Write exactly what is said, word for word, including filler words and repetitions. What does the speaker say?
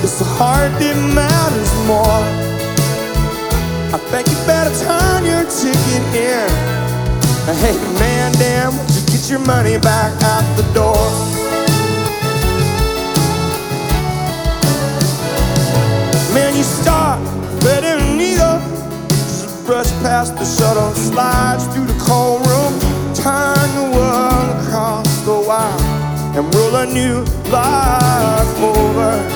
It's the heart that matters more. I think you better turn your ticket in. Hey man, damn, just get your money back out the door. Man, you start better than neither. Just brush past the shuttle, slides through the cold room, turn the world across the wire and roll a new life over.